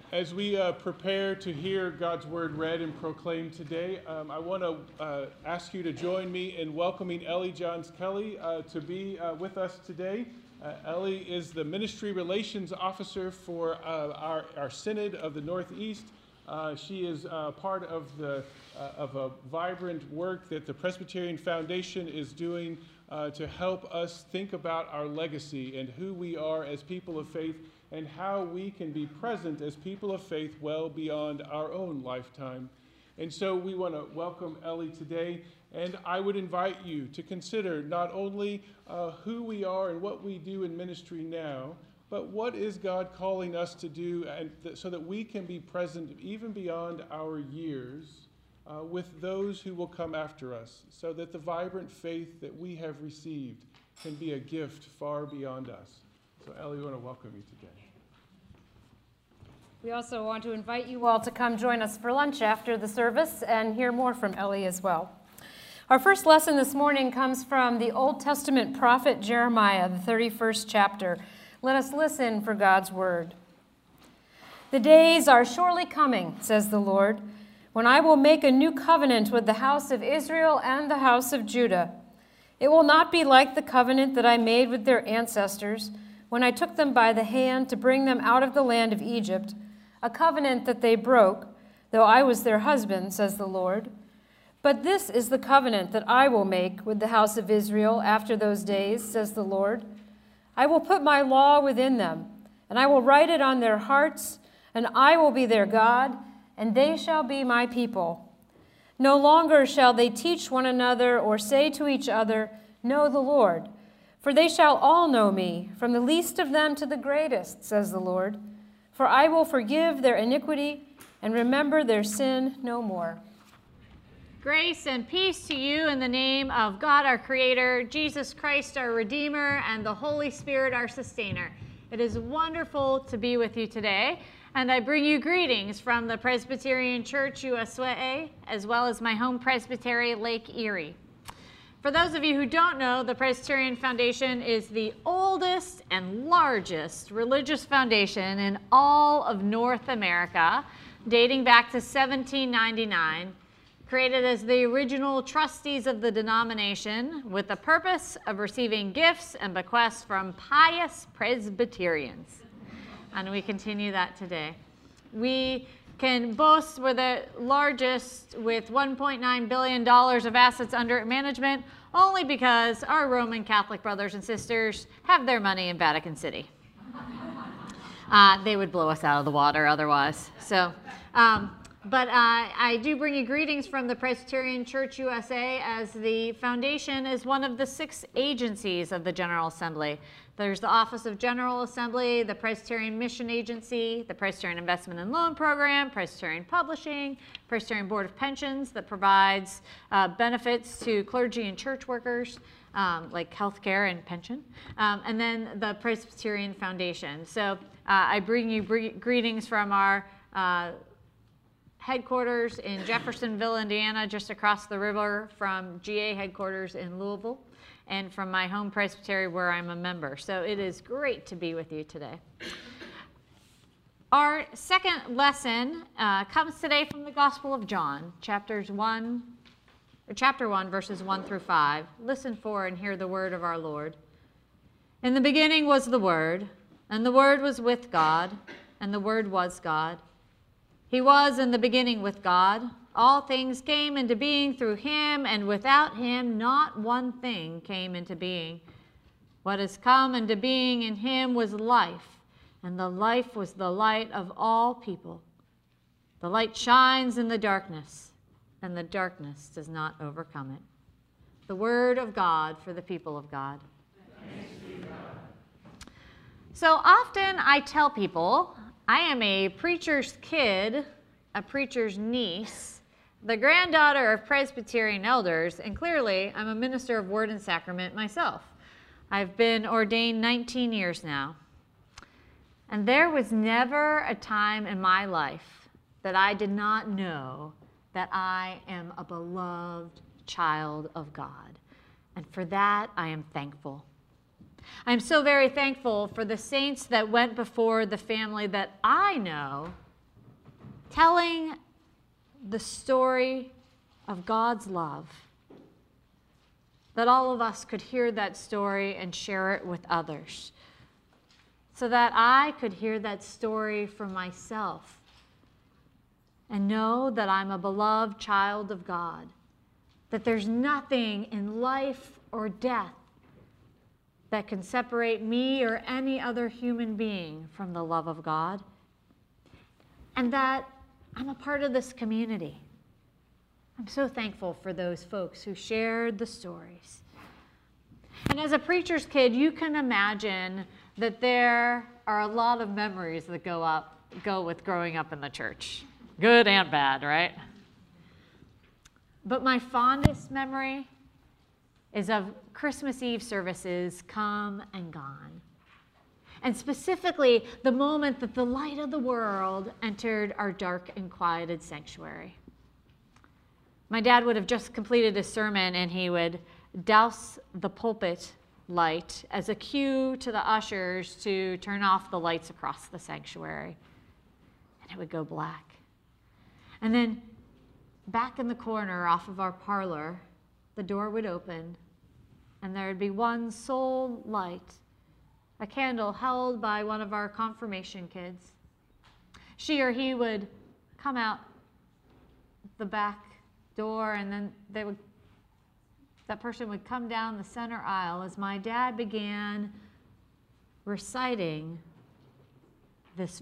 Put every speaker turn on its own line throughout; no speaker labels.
As we prepare to hear God's word read and proclaimed today, I want to ask you to join me in welcoming Ellie Johns Kelly to be with us today. Ellie is the Ministry Relations Officer for our Synod of the Northeast. She is part of a vibrant work that the Presbyterian Foundation is doing to help us think about our legacy and who we are as people of faith and how we can be present as people of faith well beyond our own lifetime. And so we want to welcome Ellie today, and I would invite you to consider not only who we are and what we do in ministry now, but what is God calling us to do and so that we can be present even beyond our years with those who will come after us, so that the vibrant faith that we have received can be a gift far beyond us. So Ellie, we want to welcome you today.
We also want to invite you all to come join us for lunch after the service and hear more from Ellie as well. Our first lesson this morning comes from the Old Testament prophet Jeremiah, the 31st chapter. Let us listen for God's word. The days are surely coming, says the Lord, when I will make a new covenant with the house of Israel and the house of Judah. It will not be like the covenant that I made with their ancestors when I took them by the hand to bring them out of the land of Egypt, a covenant that they broke, though I was their husband, says the Lord. But this is the covenant that I will make with the house of Israel after those days, says the Lord. I will put my law within them, and I will write it on their hearts, and I will be their God, and they shall be my people. No longer shall they teach one another or say to each other, know the Lord, for they shall all know me, from the least of them to the greatest, says the Lord. For I will forgive their iniquity and remember their sin no more.
Grace and peace to you in the name of God our Creator, Jesus Christ our Redeemer, and the Holy Spirit our Sustainer. It is wonderful to be with you today, and I bring you greetings from the Presbyterian Church USA, as well as my home presbytery, Lake Erie. For those of you who don't know, the Presbyterian Foundation is the oldest and largest religious foundation in all of North America, dating back to 1799, created as the original trustees of the denomination with the purpose of receiving gifts and bequests from pious Presbyterians. And we continue that today. We can boast we're the largest with $1.9 billion of assets under management only because our Roman Catholic brothers and sisters have their money in Vatican City. They would blow us out of the water otherwise. But I do bring you greetings from the Presbyterian Church USA, as the foundation is one of the 6 agencies of the General Assembly. There's the Office of General Assembly, the Presbyterian Mission Agency, the Presbyterian Investment and Loan Program, Presbyterian Publishing, Presbyterian Board of Pensions that provides benefits to clergy and church workers, like health care and pension, and then the Presbyterian Foundation. So I bring you greetings from our headquarters in Jeffersonville, Indiana, just across the river from GA headquarters in Louisville, and from my home presbytery where I'm a member. So it is great to be with you today. Our second lesson comes today from the Gospel of John, chapter 1, verses 1 through 5. Listen for and hear the word of our Lord. In the beginning was the Word, and the Word was with God, and the Word was God. He was in the beginning with God. All things came into being through him, and without him not one thing came into being. What has come into being in him was life, and the life was the light of all people. The light shines in the darkness, and the darkness does not overcome it. The word of God for the people of God.
Thanks be God.
So often I tell people I am a preacher's kid, a preacher's niece, the granddaughter of Presbyterian elders, and clearly I'm a minister of Word and Sacrament myself. I've been ordained 19 years now. And there was never a time in my life that I did not know that I am a beloved child of God. And for that, I am thankful. I'm so very thankful for the saints that went before the family that I know telling the story of God's love, that all of us could hear that story and share it with others, so that I could hear that story for myself and know that I'm a beloved child of God, that there's nothing in life or death that can separate me or any other human being from the love of God, and that I'm a part of this community. I'm so thankful for those folks who shared the stories. And as a preacher's kid, you can imagine that there are a lot of memories that go with growing up in the church. Good and bad, right? But my fondest memory is of Christmas Eve services come and gone. And specifically, the moment that the light of the world entered our dark and quieted sanctuary. My dad would have just completed a sermon, and he would douse the pulpit light as a cue to the ushers to turn off the lights across the sanctuary. And it would go black. And then back in the corner off of our parlor, the door would open, and there would be one sole light, a candle held by one of our confirmation kids. She or he would come out the back door, and then that person would come down the center aisle as my dad began reciting this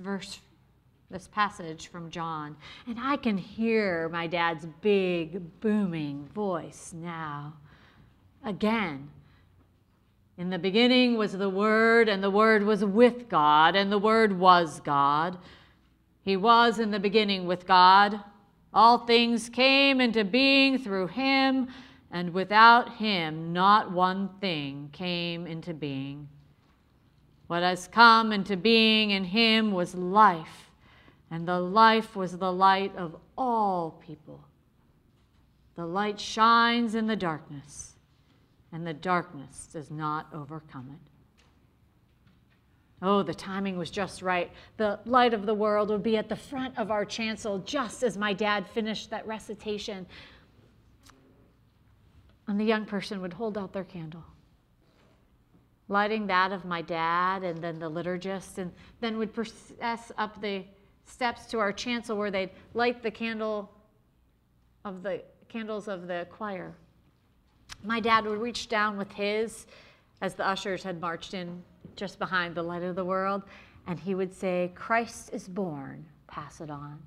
passage from John. And I can hear my dad's big, booming voice now. Again, in the beginning was the Word, and the Word was with God, and the Word was God. He was in the beginning with God. All things came into being through him, and without him not one thing came into being. What has come into being in him was life, and the life was the light of all people. The light shines in the darkness, and the darkness does not overcome it. Oh, the timing was just right. The light of the world would be at the front of our chancel just as my dad finished that recitation. And the young person would hold out their candle, lighting that of my dad and then the liturgist, and then would process up the steps to our chancel where they'd light the candles of the choir. My dad would reach down with his as the ushers had marched in just behind the light of the world, and he would say, "Christ is born, pass it on."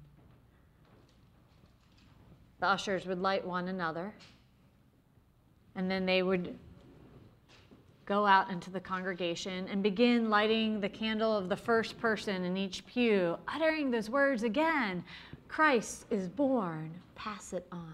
The ushers would light one another, and then they would go out into the congregation and begin lighting the candle of the first person in each pew, uttering those words again, "Christ is born, pass it on."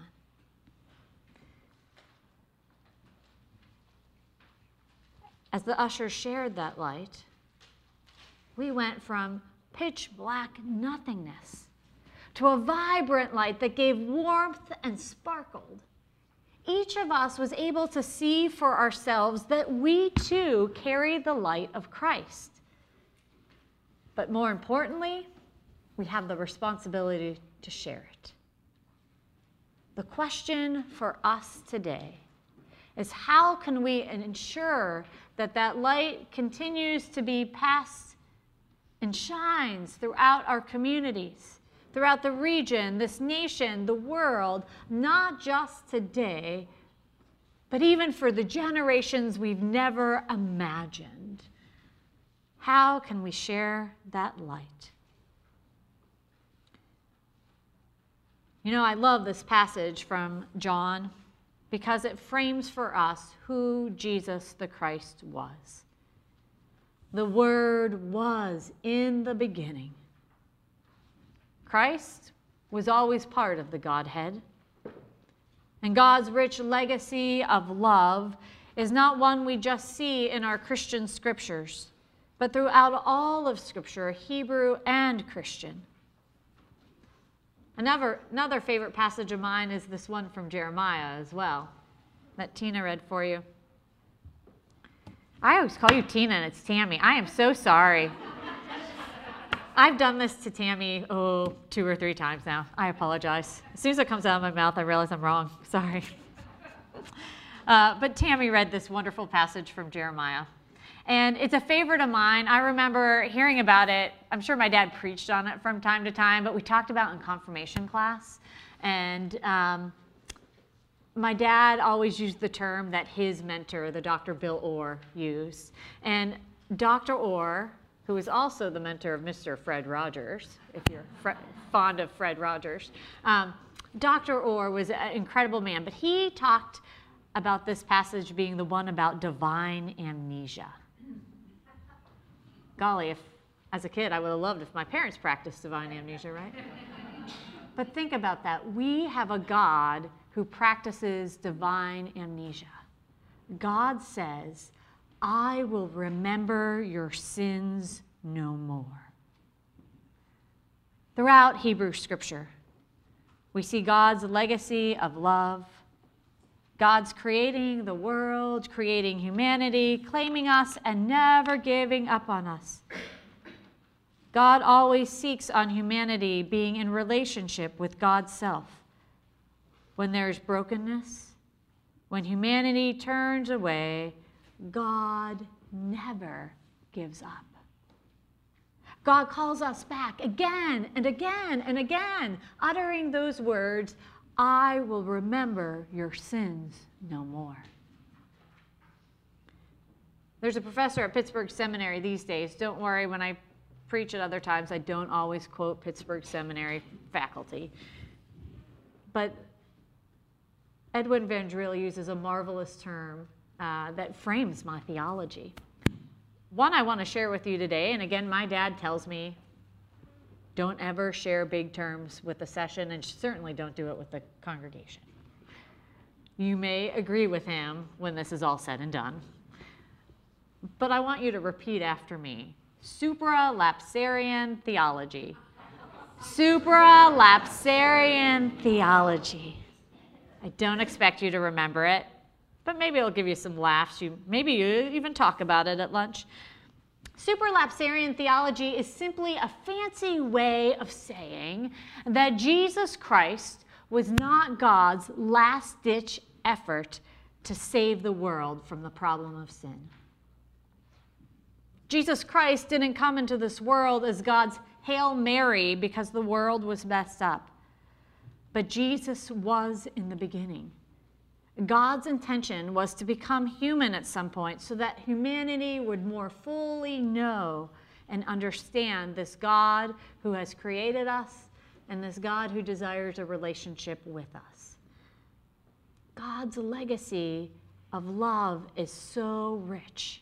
As the ushers shared that light, we went from pitch black nothingness to a vibrant light that gave warmth and sparkled. Each of us was able to see for ourselves that we too carry the light of Christ. But more importantly, we have the responsibility to share it. The question for us today is, how can we ensure that that light continues to be passed and shines throughout our communities, throughout the region, this nation, the world, not just today, but even for the generations we've never imagined? How can we share that light? You know, I love this passage from John because it frames for us who Jesus the Christ was. The Word was in the beginning. Christ was always part of the Godhead. And God's rich legacy of love is not one we just see in our Christian scriptures, but throughout all of Scripture, Hebrew and Christian. Another favorite passage of mine is this one from Jeremiah as well, that Tina read for you. I always call you Tina and it's Tammy. I am so sorry. I've done this to Tammy, 2 or 3 times now. I apologize. As soon as it comes out of my mouth, I realize I'm wrong. Sorry. But Tammy read this wonderful passage from Jeremiah. And it's a favorite of mine. I remember hearing about it. I'm sure my dad preached on it from time to time, but we talked about it in confirmation class. And my dad always used the term that his mentor, the Dr. Bill Orr, used. And Dr. Orr, who is also the mentor of Mr. Fred Rogers, if you're fond of Fred Rogers, Dr. Orr was an incredible man, but he talked about this passage being the one about divine amnesia. Golly, if as a kid I would have loved if my parents practiced divine amnesia, right? But think about that. We have a God who practices divine amnesia. God says, I will remember your sins no more. Throughout Hebrew scripture, we see God's legacy of love, God's creating the world, creating humanity, claiming us, and never giving up on us. God always seeks on humanity being in relationship with God's self. When there's brokenness, when humanity turns away, God never gives up. God calls us back again and again and again, uttering those words, I will remember your sins no more. There's a professor at Pittsburgh Seminary these days. Don't worry, when I preach at other times, I don't always quote Pittsburgh Seminary faculty. But Edwin Vandril uses a marvelous term that frames my theology. One I want to share with you today, and again, my dad tells me, don't ever share big terms with the session, and certainly don't do it with the congregation. You may agree with him when this is all said and done, but I want you to repeat after me. Supralapsarian theology. Supralapsarian theology. I don't expect you to remember it, but maybe it'll give you some laughs. Maybe you even talk about it at lunch. Supralapsarian theology is simply a fancy way of saying that Jesus Christ was not God's last-ditch effort to save the world from the problem of sin. Jesus Christ didn't come into this world as God's Hail Mary because the world was messed up. But Jesus was in the beginning. God's intention was to become human at some point so that humanity would more fully know and understand this God who has created us and this God who desires a relationship with us. God's legacy of love is so rich.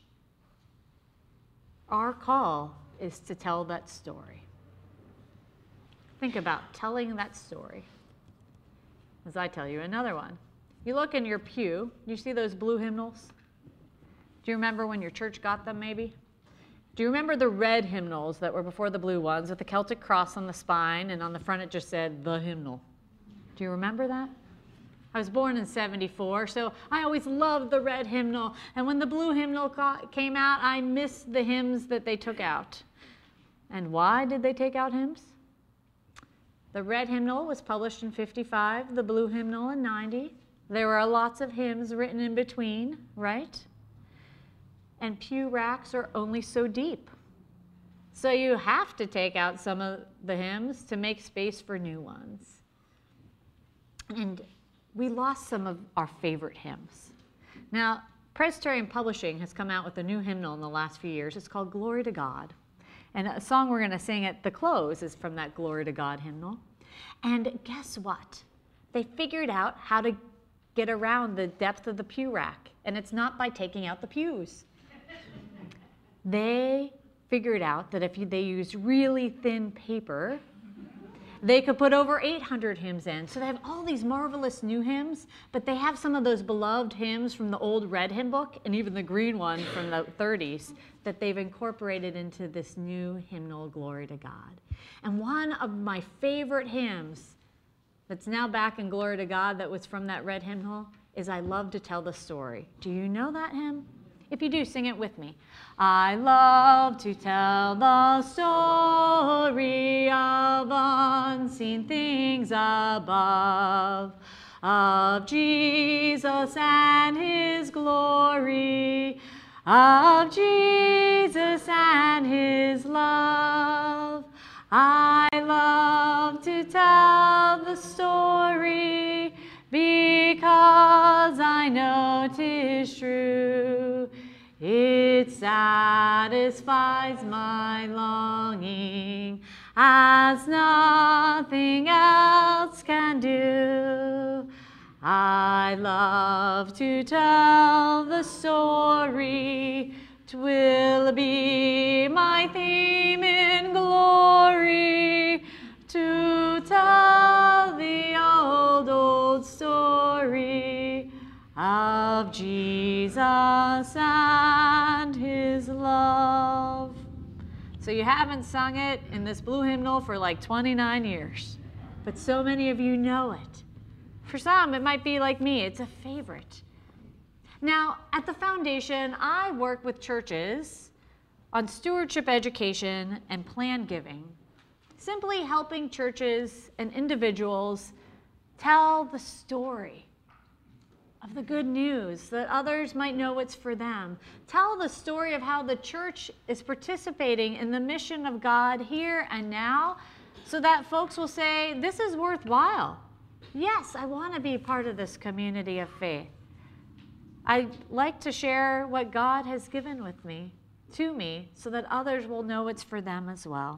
Our call is to tell that story. Think about telling that story as I tell you another one. You look in your pew, you see those blue hymnals? Do you remember when your church got them maybe? Do you remember the red hymnals that were before the blue ones with the Celtic cross on the spine and on the front it just said the hymnal? Do you remember that? I was born in '74, so I always loved the red hymnal. And when the blue hymnal came out, I missed the hymns that they took out. And why did they take out hymns? The red hymnal was published in '55, the blue hymnal in '90. There were lots of hymns written in between, right? And pew racks are only so deep. So you have to take out some of the hymns to make space for new ones. And we lost some of our favorite hymns. Now, Presbyterian Publishing has come out with a new hymnal in the last few years. It's called Glory to God. And a song we're going to sing at the close is from that Glory to God hymnal. And guess what? They figured out how to get around the depth of the pew rack. And it's not by taking out the pews. They figured out that if they used really thin paper, they could put over 800 hymns in. So they have all these marvelous new hymns, but they have some of those beloved hymns from the old red hymn book and even the green one from the 30s that they've incorporated into this new hymnal, Glory to God. And one of my favorite hymns that's now back in Glory to God that was from that red hymnal is I Love to Tell the Story. Do you know that hymn? If you do, sing it with me. I love to tell the story of unseen things above, of Jesus and his glory, of Jesus and his love. I love to tell the story because I know 'tis true. It satisfies my longing as nothing else can do. I love to tell the story. 'Twill be my theme in glory to tell the old story of Jesus and his love. So you haven't sung it in this blue hymnal for like 29 years, but so many of you know it. For some, it might be like me, it's a favorite. Now, at the foundation, I work with churches on stewardship education and plan giving, simply helping churches and individuals tell the story of the good news that others might know it's for them. Tell the story of how the church is participating in the mission of God here and now so that folks will say, this is worthwhile. Yes, I want to be part of this community of faith. I like to share what God has given to me, so that others will know it's for them as well.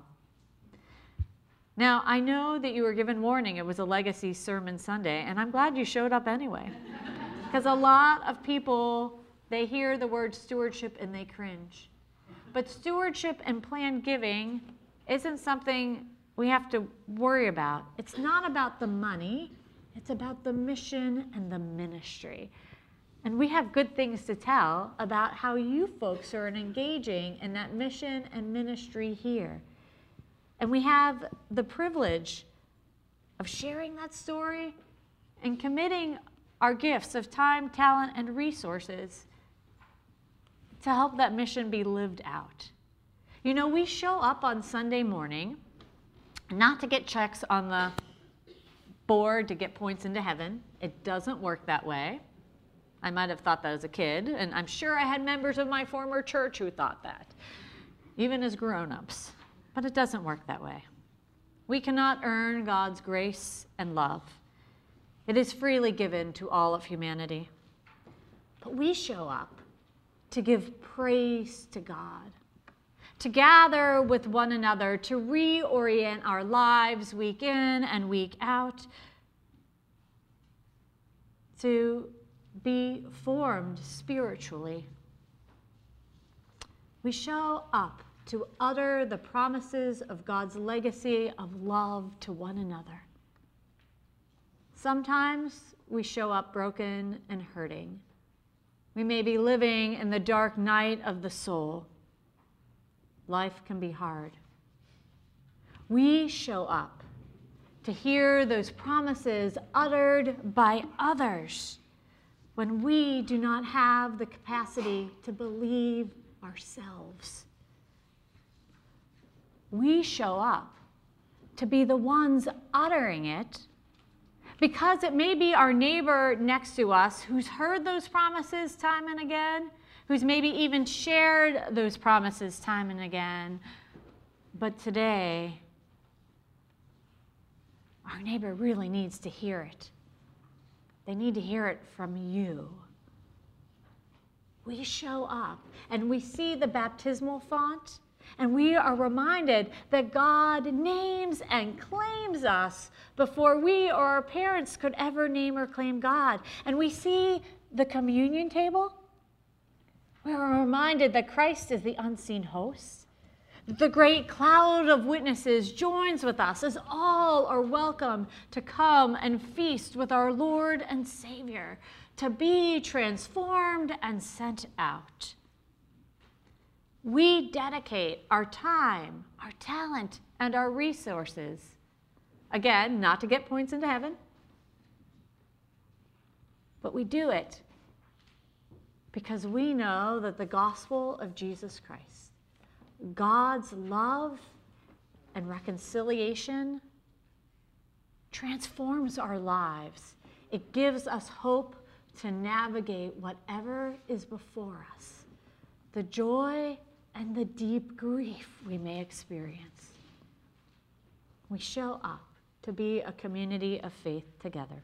Now, I know that you were given warning it was a Legacy Sermon Sunday, and I'm glad you showed up anyway. Because a lot of people, they hear the word stewardship and they cringe. But stewardship and planned giving isn't something we have to worry about. It's not about the money, it's about the mission and the ministry. And we have good things to tell about how you folks are engaging in that mission and ministry here. And we have the privilege of sharing that story and committing our gifts of time, talent, and resources to help that mission be lived out. You know, we show up on Sunday morning not to get checks on the board to get points into heaven. It doesn't work that way. I might have thought that as a kid, and I'm sure I had members of my former church who thought that, even as grown-ups. But it doesn't work that way. We cannot earn God's grace and love. It is freely given to all of humanity. But we show up to give praise to God, to gather with one another, to reorient our lives week in and week out, to be formed spiritually. We show up to utter the promises of God's legacy of love to one another. Sometimes we show up broken and hurting. We may be living in the dark night of the soul. Life can be hard. We show up to hear those promises uttered by others when we do not have the capacity to believe ourselves. We show up to be the ones uttering it because it may be our neighbor next to us who's heard those promises time and again, who's maybe even shared those promises time and again. But today, our neighbor really needs to hear it. They need to hear it from you. We show up and we see the baptismal font, and we are reminded that God names and claims us before we or our parents could ever name or claim God. And we see the communion table. We are reminded that Christ is the unseen host. The great cloud of witnesses joins with us as all are welcome to come and feast with our Lord and Savior, to be transformed and sent out. We dedicate our time, our talent, and our resources, again, not to get points into heaven, but we do it because we know that the gospel of Jesus Christ, God's love and reconciliation, transforms our lives. It gives us hope to navigate whatever is before us, the joy and the deep grief we may experience. We show up to be a community of faith together.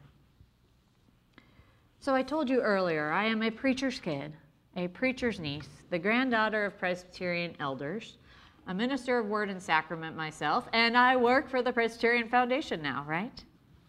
So I told you earlier, I am a preacher's kid, a preacher's niece, the granddaughter of Presbyterian elders, a minister of word and sacrament myself, and I work for the Presbyterian Foundation now, right?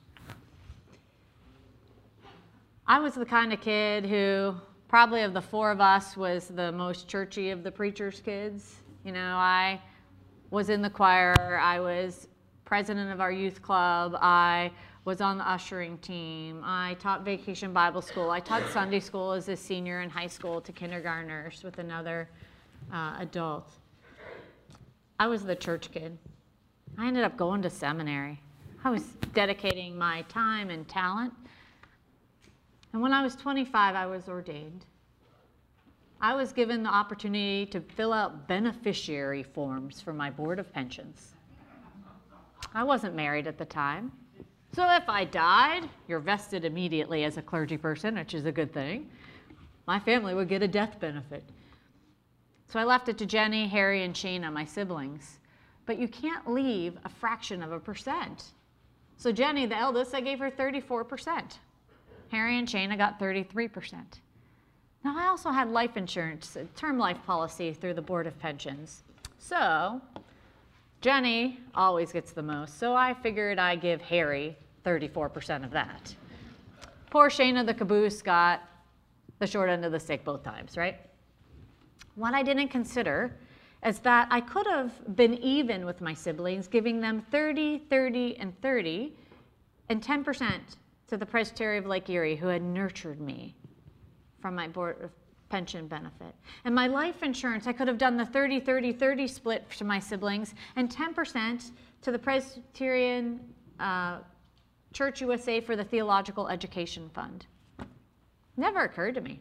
I was the kind of kid who, probably of the four of us, was the most churchy of the preacher's kids. You know, I was in the choir, I was president of our youth club, I was on the ushering team, I taught Vacation Bible School, I taught Sunday school as a senior in high school to kindergartners with another adult. I was the church kid. I ended up going to seminary. I was dedicating my time and talent. And when I was 25, I was ordained. I was given the opportunity to fill out beneficiary forms for my board of pensions. I wasn't married at the time. So if I died, you're vested immediately as a clergy person, which is a good thing. My family would get a death benefit. So I left it to Jenny, Harry, and Shayna, my siblings. But you can't leave a fraction of a percent. So Jenny, the eldest, I gave her 34%. Harry and Shayna got 33%. Now I also had life insurance, a term life policy through the Board of Pensions. So Jenny always gets the most, so I figured I'd give Harry 34% of that. Poor Shayna the caboose got the short end of the stick both times, right? What I didn't consider is that I could have been even with my siblings, giving them 30, 30, and 30, and 10% to the Presbytery of Lake Erie, who had nurtured me from my board of pension benefit. And my life insurance, I could have done the 30, 30, 30 split to my siblings, and 10% to the Presbyterian Church USA for the Theological Education Fund. Never occurred to me.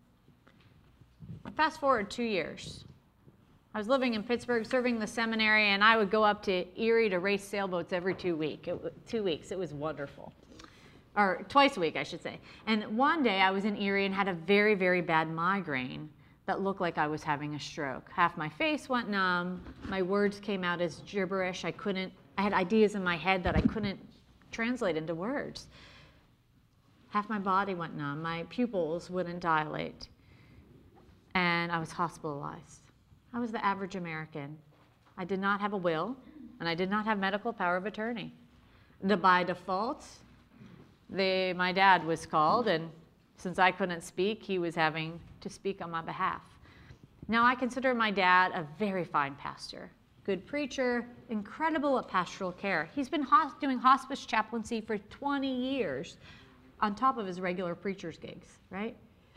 Fast forward 2 years. I was living in Pittsburgh, serving the seminary, and I would go up to Erie to race sailboats every 2 weeks. It was wonderful. Or twice a week, I should say. And one day I was in Erie and had a very, very bad migraine that looked like I was having a stroke. Half my face went numb. My words came out as gibberish. I had ideas in my head that I couldn't translate into words. Half my body went numb. My pupils wouldn't dilate. And I was hospitalized. I was the average American. I did not have a will, and I did not have medical power of attorney. By default, my dad was called, and since I couldn't speak, he was having to speak on my behalf. Now, I consider my dad a very fine pastor, good preacher, incredible at pastoral care. He's been doing hospice chaplaincy for 20 years on top of his regular preacher's gigs, right?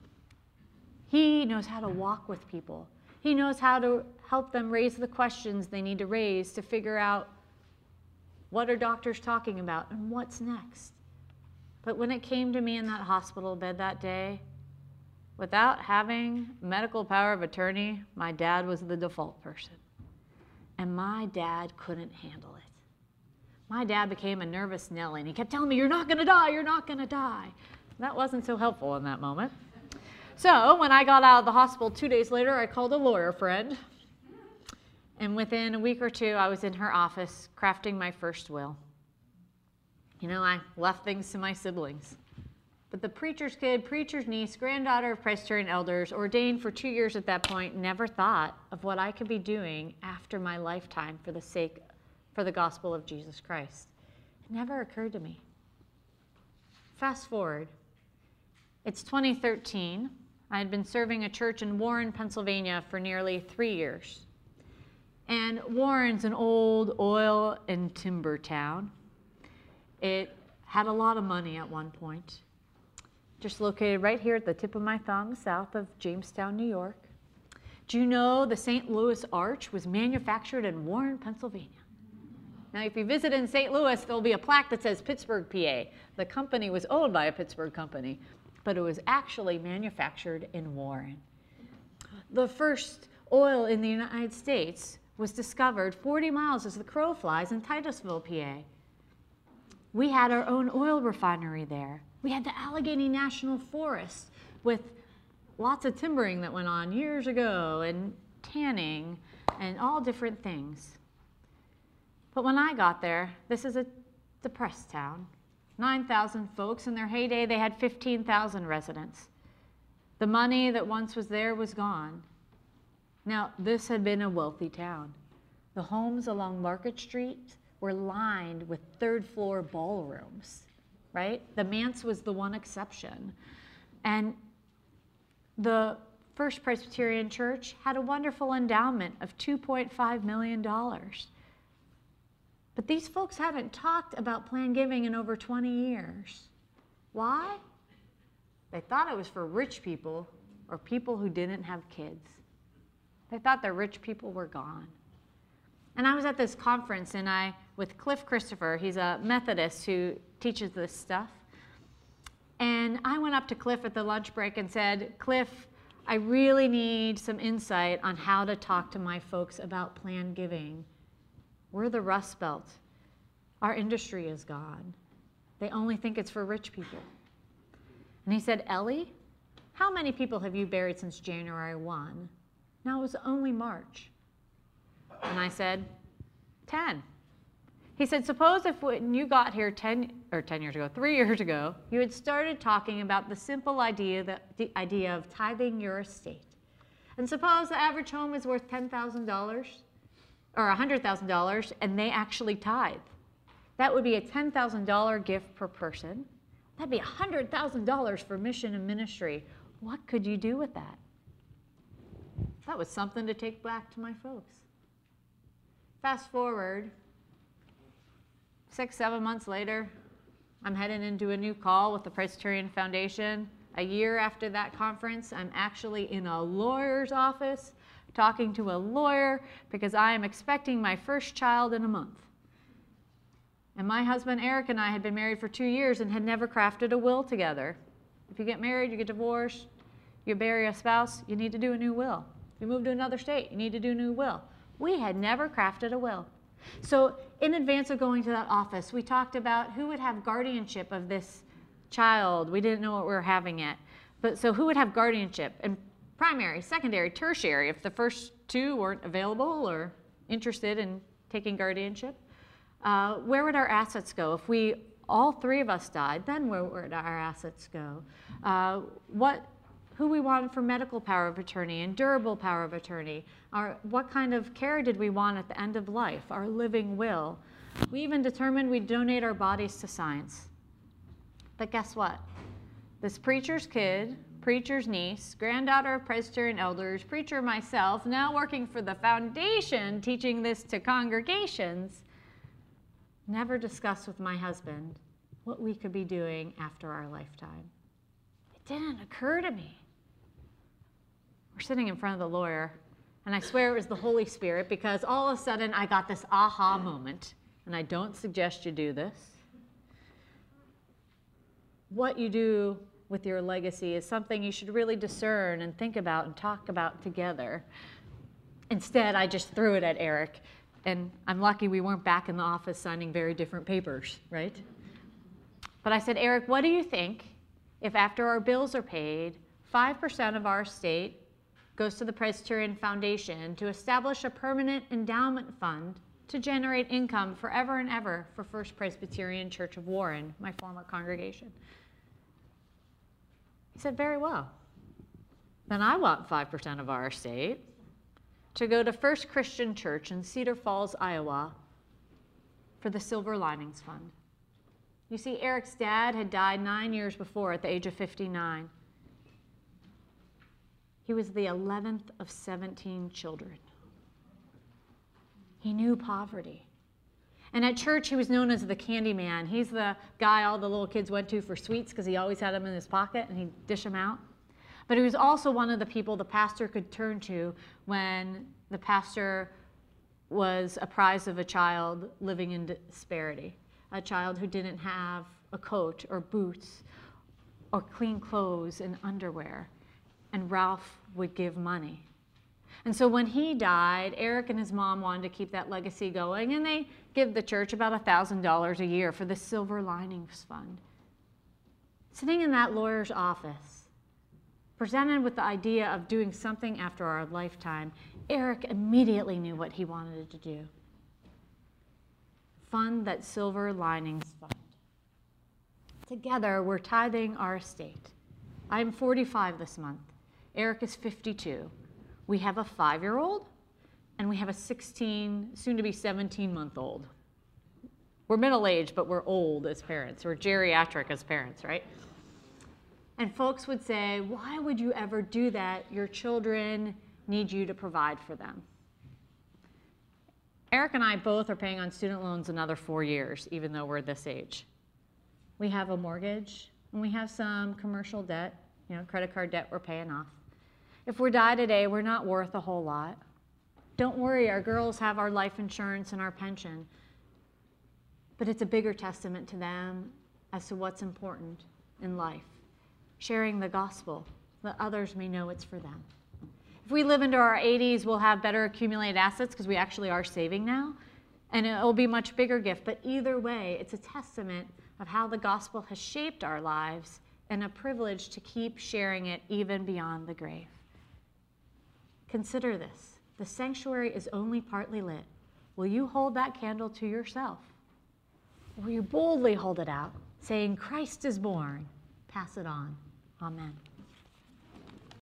He knows how to walk with people. He knows how to help them raise the questions they need to raise to figure out what are doctors talking about and what's next. But when it came to me in that hospital bed that day, without having medical power of attorney, my dad was the default person. And my dad couldn't handle it. My dad became a nervous Nelly, and he kept telling me, "You're not gonna die, you're not gonna die." That wasn't so helpful in that moment. So when I got out of the hospital 2 days later, I called a lawyer friend. And within a week or two, I was in her office crafting my first will. You know, I left things to my siblings. But the preacher's kid, preacher's niece, granddaughter of Presbyterian elders, ordained for 2 years at that point, never thought of what I could be doing after my lifetime for the gospel of Jesus Christ. It never occurred to me. Fast forward. It's 2013. I had been serving a church in Warren, Pennsylvania for nearly 3 years. And Warren's an old oil and timber town. It had a lot of money at one point. Just located right here at the tip of my thumb, south of Jamestown, New York. Do you know the St. Louis Arch was manufactured in Warren, Pennsylvania? Now, if you visit in St. Louis, there'll be a plaque that says Pittsburgh, PA. The company was owned by a Pittsburgh company. but it was actually manufactured in Warren. The first oil in the United States was discovered 40 miles as the crow flies in Titusville, PA. We had our own oil refinery there. We had the Allegheny National Forest with lots of timbering that went on years ago and tanning and all different things. But when I got there, this is a depressed town. 9,000 folks. In their heyday, they had 15,000 residents. The money that once was there was gone. Now, this had been a wealthy town. The homes along Market Street were lined with third-floor ballrooms, right? The manse was the one exception. And the First Presbyterian Church had a wonderful endowment of $2.5 million. But these folks hadn't talked about planned giving in over 20 years. Why? They thought it was for rich people or people who didn't have kids. They thought the rich people were gone. And I was at this conference with Cliff Christopher. He's a Methodist who teaches this stuff. And I went up to Cliff at the lunch break and said, Cliff, I really need some insight on how to talk to my folks about planned giving. We're the Rust Belt. Our industry is gone. They only think it's for rich people. And he said, Ellie, how many people have you buried since January 1? Now it was only March. And I said, 10. He said, suppose if when you got here 3 years ago, you had started talking about the simple idea of tithing your estate. And suppose the average home is worth $10,000 or $100,000 and they actually tithe. That would be a $10,000 gift per person. That'd be $100,000 for mission and ministry. What could you do with that? That was something to take back to my folks. Fast forward, 6-7 months later, I'm heading into a new call with the Presbyterian Foundation. A year after that conference, I'm actually in a lawyer's office talking to a lawyer because I am expecting my first child in a month. And my husband Eric and I had been married for 2 years and had never crafted a will together. If you get married, you get divorced, you bury a spouse, you need to do a new will. If you move to another state, you need to do a new will. We had never crafted a will. So in advance of going to that office, we talked about who would have guardianship of this child. We didn't know what we were having yet. But so who would have guardianship? And primary, secondary, tertiary, if the first two weren't available or interested in taking guardianship. Where would our assets go? If all three of us died, then where would our assets go? Who we wanted for medical power of attorney and durable power of attorney, what kind of care did we want at the end of life, our living will. We even determined we'd donate our bodies to science. But guess what? This preacher's kid, preacher's niece, granddaughter of Presbyterian elders, preacher myself, now working for the foundation, teaching this to congregations, never discussed with my husband what we could be doing after our lifetime. It didn't occur to me. We're sitting in front of the lawyer, and I swear it was the Holy Spirit because all of a sudden I got this aha moment, and I don't suggest you do this. What you do with your legacy is something you should really discern and think about and talk about together. Instead, I just threw it at Eric, and I'm lucky we weren't back in the office signing very different papers, right? But I said, Eric, what do you think if after our bills are paid, 5% of our estate goes to the Presbyterian Foundation to establish a permanent endowment fund to generate income forever and ever for First Presbyterian Church of Warren, my former congregation? He said, very well. Then I want 5% of our estate to go to First Christian Church in Cedar Falls, Iowa for the Silver Linings Fund. You see, Eric's dad had died 9 years before at the age of 59. He was the 11th of 17 children. He knew poverty. And at church, he was known as the candy man. He's the guy all the little kids went to for sweets because he always had them in his pocket and he'd dish them out. But he was also one of the people the pastor could turn to when the pastor was apprised of a child living in disparity, a child who didn't have a coat or boots, or clean clothes and underwear, and Ralph would give money. And so when he died, Eric and his mom wanted to keep that legacy going, and they give the church about $1,000 a year for the Silver Linings Fund. Sitting in that lawyer's office, presented with the idea of doing something after our lifetime, Eric immediately knew what he wanted to do. Fund that Silver Linings Fund. Together, we're tithing our estate. I'm 45 this month. Eric is 52. We have a 5-year-old, and we have a 16, soon-to-be 17-month-old. We're middle-aged, but we're old as parents. We're geriatric as parents, right? And folks would say, why would you ever do that? Your children need you to provide for them. Eric and I both are paying on student loans another 4 years, even though we're this age. We have a mortgage, and we have some commercial debt, credit card debt we're paying off. If we die today, we're not worth a whole lot. Don't worry, our girls have our life insurance and our pension. But it's a bigger testament to them as to what's important in life. Sharing the gospel, that others may know it's for them. If we live into our 80s, we'll have better accumulated assets because we actually are saving now. And it'll be a much bigger gift. But either way, it's a testament of how the gospel has shaped our lives and a privilege to keep sharing it even beyond the grave. Consider this. The sanctuary is only partly lit. Will you hold that candle to yourself? Or will you boldly hold it out, saying, Christ is born? Pass it on. Amen.